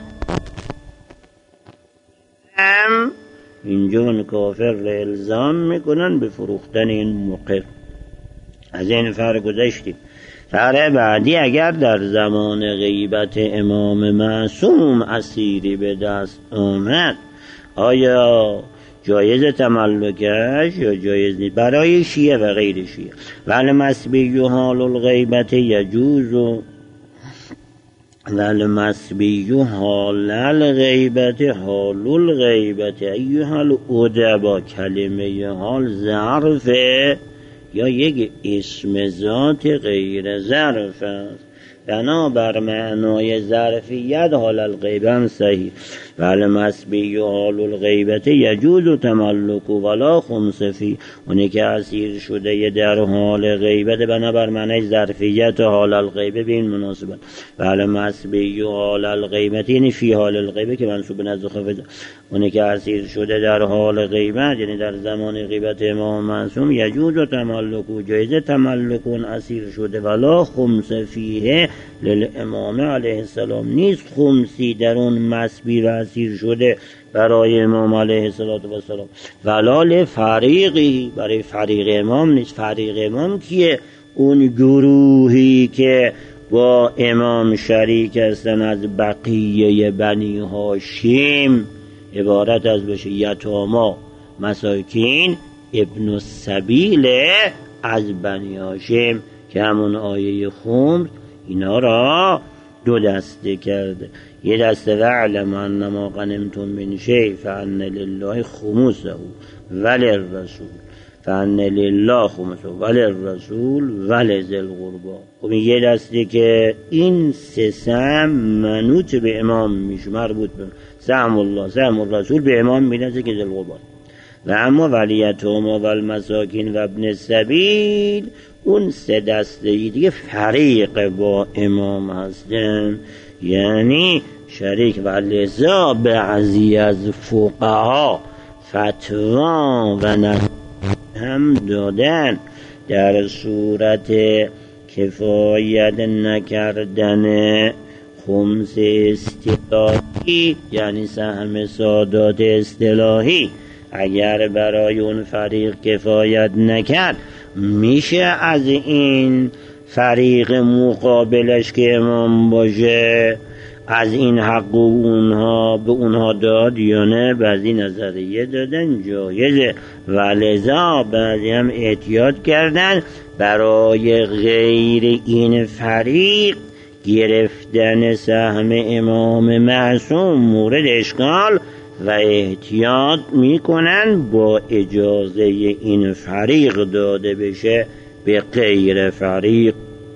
اینجا اون کافر را الزام میکنن به فروختن این مقر. از این فرق گذشتیم. فرق بعدی، اگر در زمان غیبت امام معصوم اسیری به دست آمد، آیا جایز تملکش یا جایز نیست؟ برای شیعه و غیر شیعه. والمسبی حال الغیبت یجوز، والمسبی حال الغیبت حال الغیبت ایها الادبا، کلمه حال ظرفه یا یک اسم ذات غیر ظرف است، بنابر معنای ظرفیت حال الغیبه هم صحیح. والمسبی حال الغیبت یجوز تملک ولا خمس فی، اونی که اسیر شده در حال غیبت بنابر معنای ظرفیت حال الغیبه به این مناسبت. والمسبی حال الغیبت یعنی فی حال الغیبه که منصوب نزد خفض، اونی که اسیر شده در حال غیبت یعنی در زمان غیبت امام معصوم، یجوز تملک، جایز تملک اون اسیر شده، ولا خمس فیه للامام علیه السلام، نیست خمسی در اون مسبی را اسیر شده برای امام علیه السلام، ولا لفریقی، برای فریق امام نیست. فریق امام کیه؟ اون گروهی که با امام شریک هستن از بقیه بنی هاشم، عبارت از بشه یتاما، مساکین، ابن السبیل از بنی هاشم، که همون آیه خمس اینا را دو دسته کرده. یه دسته وعلم انما غنمتم من شیء فان لله خمسه وللرسول، فان لله خمسه وللرسول ولذی القربی. خب یه دسته که این سه سهم منوط به امام میشه، مربوط به سهم الله سهم الرسول به امام میرسه که ذی القربی. و اما ولیتهما و المساکین و ابن السبیل، اون سه دسته دیگه فریق با امام هستن، یعنی شریک. و لذا بعضی از فقها فتوا و نظر هم دادن در صورت کفایت نکردن خمس اصطلاحی، یعنی سهم سادات اصطلاحی، اگر برای اون فریق کفایت نکرد، میشه از این فریق مقابلش که امام باشه از این حق و اونها به اونها داد یا نه؟ بعضی نظریه دادن جایزه، ولذا بعضی هم احتیاط کردن برای غیر این فریق گرفتن سهم امام معصوم مورد اشکال و احتیاط میکنن با اجازه این فریق داده بشه به غیر فریق.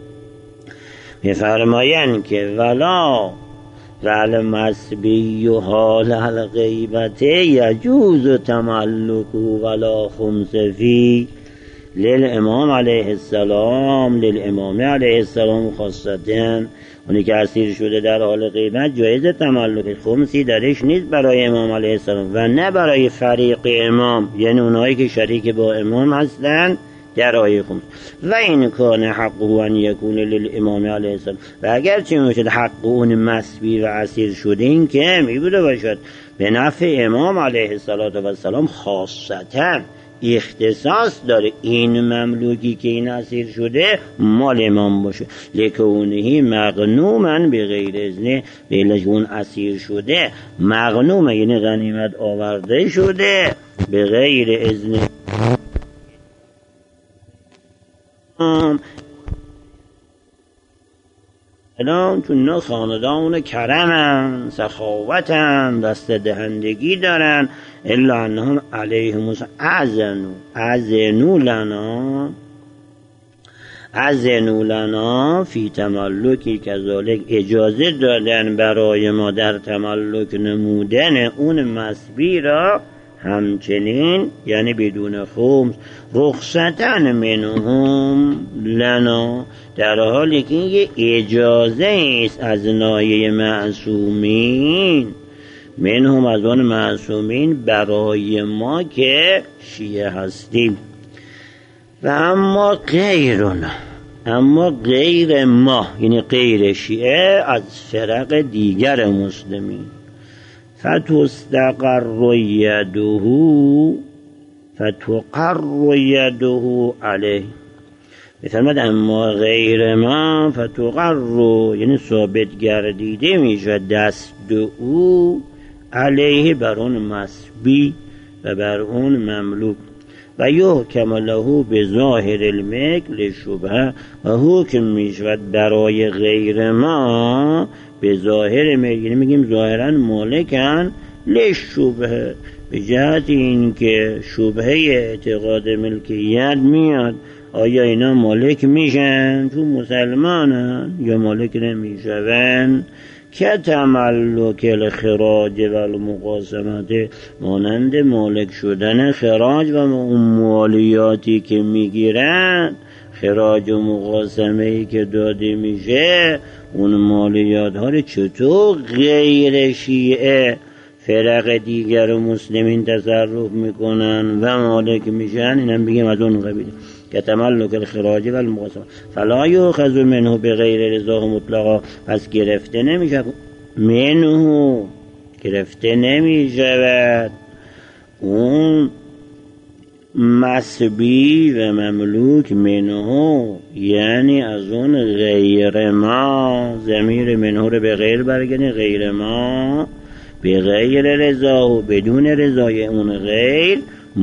میفرمایند که ولا والمسبی حال الغیبت یجوز تملک ولا خمس فی للامام علیه السلام، للامام علیه السلام خاصتاً، اونی که اسیر شده در حال غیبت جایز تملک، خمسی درش نیست برای امام علیه السلام و نه برای فریق امام، یعنی اونایی که شریک با امام هستن در آیه خمس و این کان حق ان یکون للامام علیه السلام و اگر چه میشد حق اون مسبی و اسیر شده این که می بوده باشد به نفع امام علیه السلام خاصتا اختصاص داره این مملوکی که این اسیر شده مال امام باشه لکونهی مغنومن به غیر اذنه به اون اسیر شده مغنومه یعنی غنیمت آورده شده به غیر اذن الان چون اینا خاندان کرمن سخاوتن دست دهندگی دارن الا انهم علیهم اذنوا لنا فی تملکی کذالک اجازه دادن برای ما در تملک نمودن اون مسبی را همچنین یعنی بدون خمس رخصتن منهم لنا در حالی که یه اجازه است از نایه معصومین منهم از آن معصومین برای ما که شیعه هستیم و اما غیر ما یعنی غیر شیعه از فرق دیگر مسلمین فتقر یده علیه بفرماد اما غیر ما فتقر یعنی ثابت گردیده میشه دست او علیه بر اون مسبی و بر اون مملوک و یحکم له به ظاهر الملک شبهه و حکم میشود برای غیر ما به ظاهر ملک یعنی میگیم ظاهرا مالکن لشبهه به جهت این که شبهه اعتقاد ملکیت میاد آیا اینا مالک میشن تو مسلمانن یا مالک نمیشون که تملک الخراج و المقاسمت مانند مالک شدن خراج و اون مالیاتی که میگیرن خراج و مقاسمه ای که داده میشه اون مالیات ها رو چطور غیر شیعه فرق دیگر و مسلمین تصرف میکنن و مالک میشن اینم بگیم از اون قبیل که تملک الخراج و المقاسمه فلا یؤخذ منه به غیر رضا مطلقا پس گرفته نمیشود اون مسبی و مملوک منه یعنی از اون غیر ما ضمیر منه رو به غیر برگردیم غیر ما به غیر رضا و بدون رضای اون غیر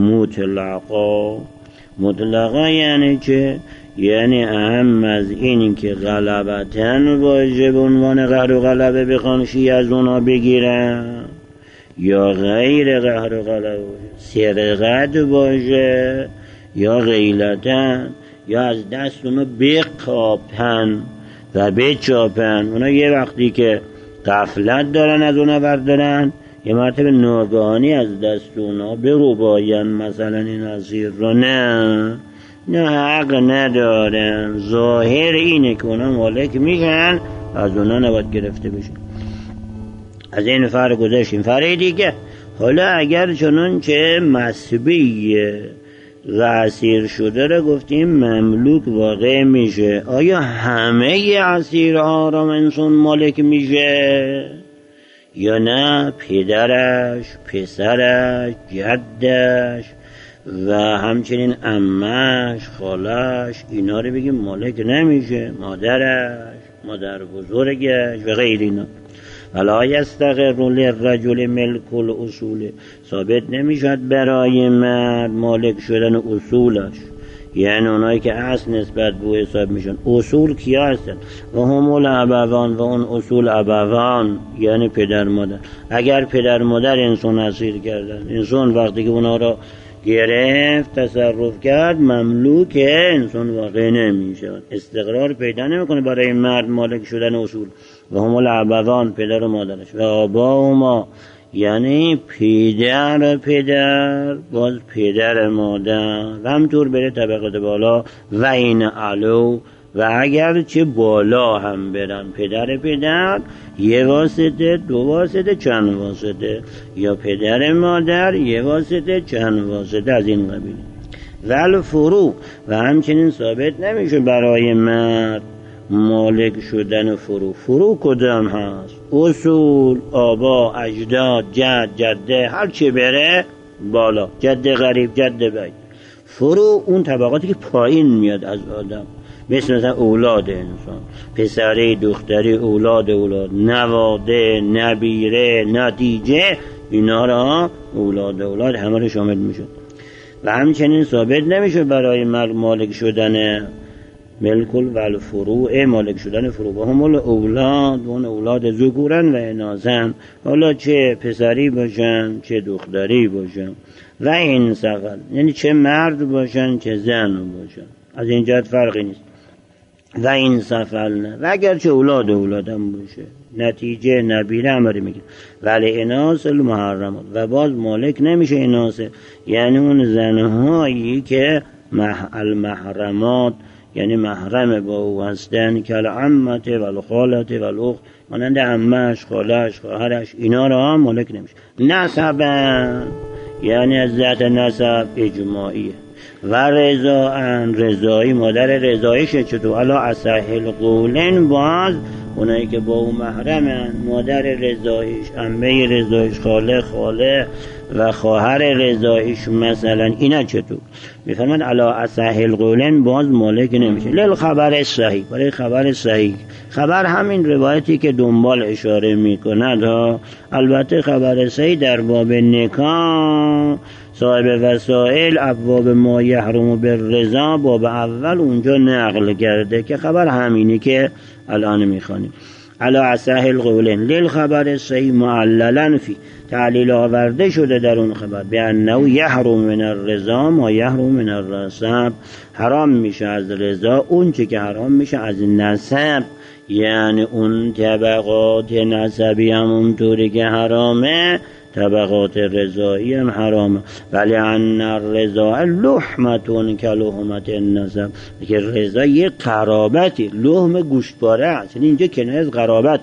مطلقا یعنی چه؟ یعنی اهم از این که غلبتن باشه به عنوان قهر و غلبه بخوان شیعه از اونا بگیرن یا غیر قهر و غلبه سرقت باشه یا غیلتن یا از دست اونا بقاپن و بچاپن اونا یه وقتی که غفلت دارن از اونا بردارن یه مرتبه ناگهانی از دست اونا برو باین مثلا این اسیر رو نه حق ندارن ظاهر اینه که اونا مالک میشن از اونا نباید گرفته بشن از این فرق گذاشتیم فرق دیگه حالا اگر چنانچه مسبی و اسیر شده رو گفتیم مملوک واقع میشه آیا همه اسیرها را انسان مالک میشه یا نه پدرش پسرش جدش و همچنین عمش خالش اینا رو بگیم مالک نمیشه مادرش مادر بزرگش و غیر اینا ولا یستقر للرجل ملک الاصول ثابت نمیشد برای مرد مالک شدن اصولش یعنی اونایی که اصل نسبت به حساب میشن اصول کیا هستن و هم الابوان و اون اصول ابوان یعنی پدر مادر اگر پدر مادر انسان اسیر کردن انسان وقتی که اونا را گرفت تصرف کرد مملوک انسان واقع نمیشه استقرار پیدا نمیکنه برای مرد مالک شدن اصول و هم الابوان پدر و مادرش و آباهما یعنی پدر باز پدر مادر و همطور بره طبقات بالا و این علو و اگر چه بالا هم برن پدر یه واسطه دو واسطه چند واسطه یا پدر مادر یه واسطه چند واسطه از این قبیل ول فرو و همچنین ثابت نمیشه برای مرد مالک شدن فرو کدام هست؟ اصول، آبا، اجداد، جد، جده، هر چی بره بالا، جد غریب، جد بعید. فرو اون طبقاتی که پایین میاد از آدم، مثلا اولاد انسان، پسری، دختری، اولاد، نواده، نبیره، نتیجه، اینا را اولاد همه رو شامل میشه. و همچنین ثابت نمیشه برای مالک شدن ملکل و الفروع، مالک شدن فروع و هم اولاد و اولاد ذکورن و اناثن، حالا چه پسری باشن چه دختری باشن، و این سقل یعنی چه مرد باشن چه زن باشن، از این جهت فرقی نیست. و این سفل نه، و اگر چه اولادم باشه، نتیجه نبیره همه میگه. ولی اناس المحرمات، و باز مالک نمیشه اناسه، یعنی اون زنهایی که المحرمات یعنی محرم با او هستن، که العمت و الخالت و الاخت، مانند عمهش، خالش، خواهرش، اینا را هم مالک نمیشه. نسبن یعنی از ذات نسب اجماعیه. و رضایی مادر رضایش چطور؟ علا اصح القولن، باز اونایی که با او محرمن، مادر رضایش، عمه رضایش، خاله و خواهر رضایش مثلا، اینا چطور؟ میفرمند علا اصح القولن باز مالک نمیشه. للخبر صحیح، برای خبر صحیح، خبر همین روایتی که دنبال اشاره میکند ها. البته خبر صحیح در باب نکاح صاحب وسائل ابواب ما یحرم بالرضا باب اول اونجا نقل کرده که خبر همینی که الان میخوانیم. علی اصح القولین للخبر صحیح معللا فی، تعلیل آورده شده در اون خبر به انه یحرم من الرضا ما یحرم من النسب، حرام میشه از رضا اون چه که حرام میشه از نسب، یعنی اون طبقات نسبی هم اونطوری که حرامه طبقات رضایی هم حرامه. ولی ان الرضا لحمتون که لحمت النسب، که رضا یه قرابتی، لحم گوشتباره است، یعنی اینجا کنایه از قرابت،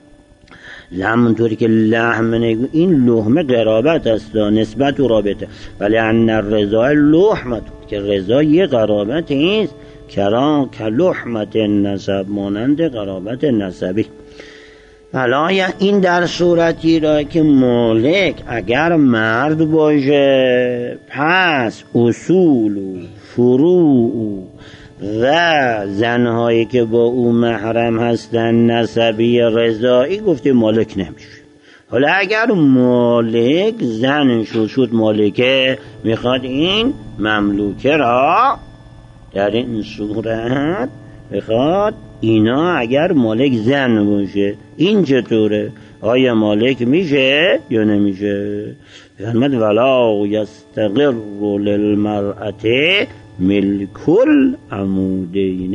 همونطوری که لحم نگو این لحم قرابت است نسبت و رابطه. ولی ان الرضا لحمتون، که رضا یه قرابتی است که لحمت النسب، مانند قرابت نسبی. حالا این در صورتی را که مالک اگر مرد باشه، پس اصول و فروع و زنهایی که با او محرم هستن نسبی رضایی گفته مالک نمیشه. حالا اگر مالک زن شد مالکه، میخواد این مملوکه را در این صورت میخواد اینا اگر مالک زن باشه این چطوره؟ آیا مالک میشه یا نمیشه؟ فرمود ولا یستقر للمرأة ملک العمودین.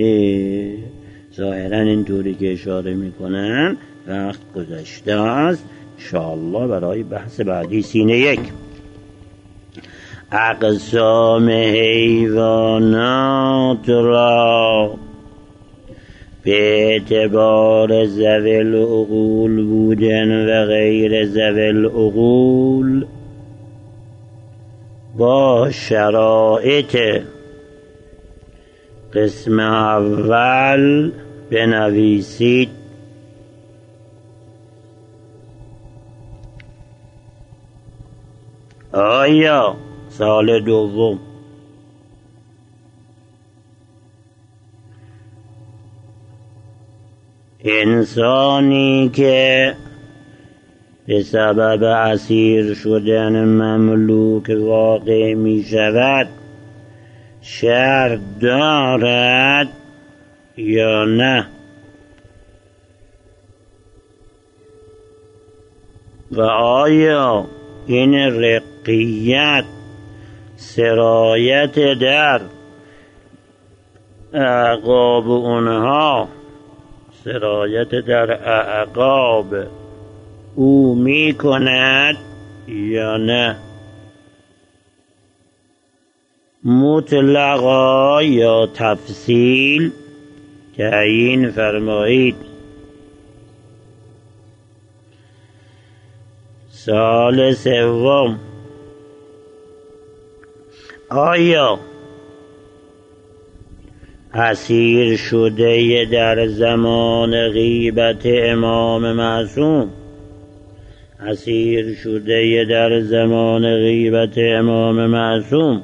ظاهرا اینطوری که اشاره میکنن وقت گذشته است، انشاءالله برای بحث بعدی سینه 1 اقسام حیوانات را به اعتبار ذوی العقول بودن و غیر ذوی العقول با شرایط قسم اول بنویسید. آیا سال دوم انسانی که به سبب اسیر شدن مملوک واقع می شود شرط دارد یا نه؟ و آیا این رقیت سرایت در اعقاب اونها، سرایت در اعقاب او می کند یا نه؟ مطلقا یا تفصیل تعیین فرمایید. سال سوم آیا اسیر شده در زمان غیبت امام معصوم، اسیر شده در زمان غیبت امام معصوم،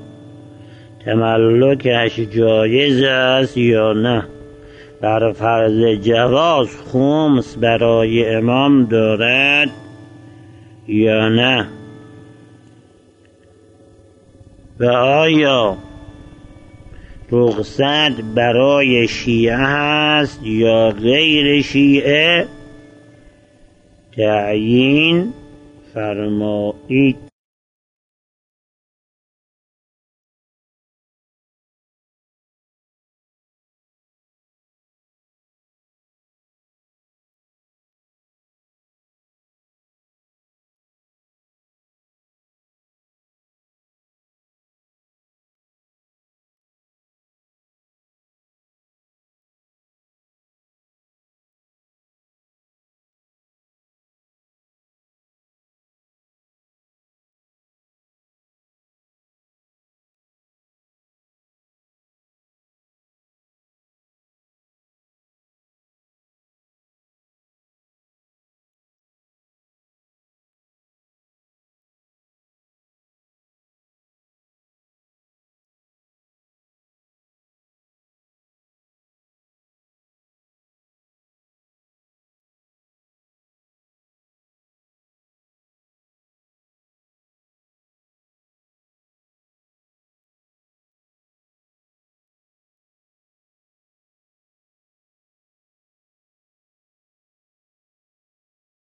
تملکش جایز است یا نه؟ بر فرض جواز خمس برای امام دارد یا نه؟ و آیا رخصت برای شیعه هست یا غیر شیعه؟ تعیین فرمایید.